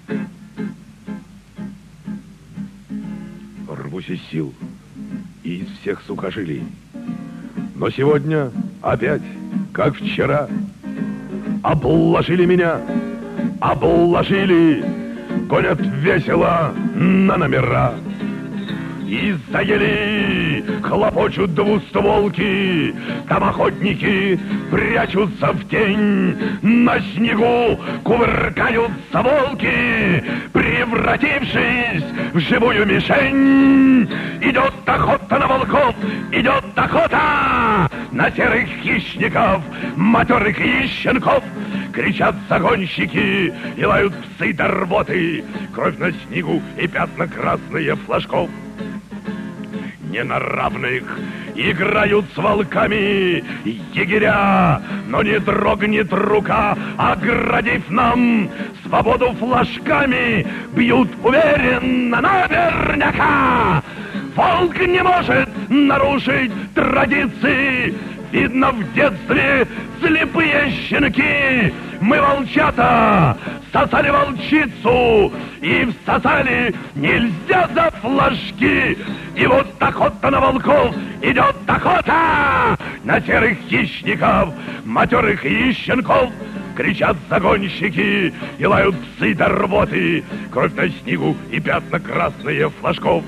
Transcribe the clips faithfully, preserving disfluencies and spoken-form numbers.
Рвусь из сил и из всех сухожилий. Но сегодня опять, как вчера, обложили меня, обложили, гонят весело на номера. И заели, хлопочут двустволки, там охотники прячутся в тень, на снегу кувыркаются волки, превратившись в живую мишень. Идет охота на волков, идет охота на серых хищников, матерых и щенков. Кричат загонщики и лают псы до рвоты, кровь на снегу и пятна красные флажков. Не на равных играют с волками егеря, но не дрогнет рука, оградив нам свободу флажками, бьют уверенно наверняка. Волк не может нарушить традиции, видно в детстве слепые щенки. Мы, волчата, сосали волчицу и всосали нельзя за флажки. И вот охота на волков, идет охота на серых хищников, матерых и щенков. Кричат загонщики и лают псы до рвоты, кровь на снегу и пятна красные флажков.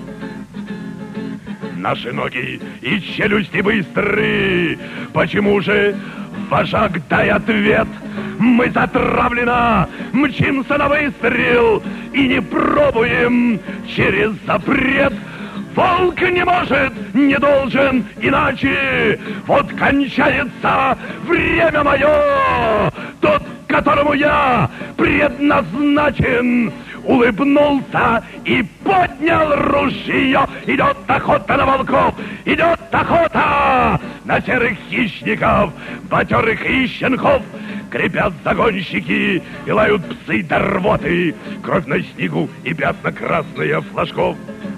Наши ноги и челюсти быстры. Почему же, вожак, дай ответ? Мы затравленно мчимся на выстрел и не пробуем через запрет. Волк не может, не должен иначе. Вот кончается время мое. Тот, которому я предназначен, улыбнулся и поднял ружье. Идет охота на волков, идет охота на серых хищников, матерых и щенков. Крепят загонщики и лают псы до рвоты, кровь на снегу и пятна красные флажков.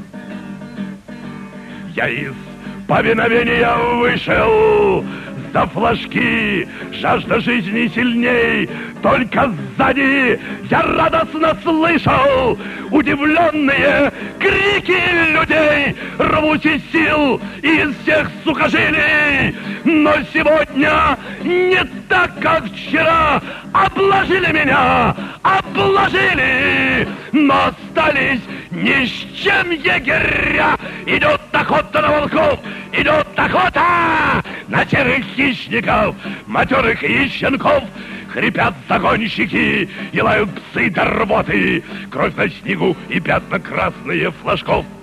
Я из повиновения вышел за флажки, жажда жизни сильней. Только сзади я радостно слышал удивленные крики людей. Рвусь из сил из всех сухожилий, но сегодня не так, как вчера. Обложили меня, обложили, но остались ни с чем егеря. Идет охота на волков, идет охота на серых хищников, матерых и щенков. Хрипят загонщики и лают псы до рвоты, кровь на снегу и пятна красные флажков.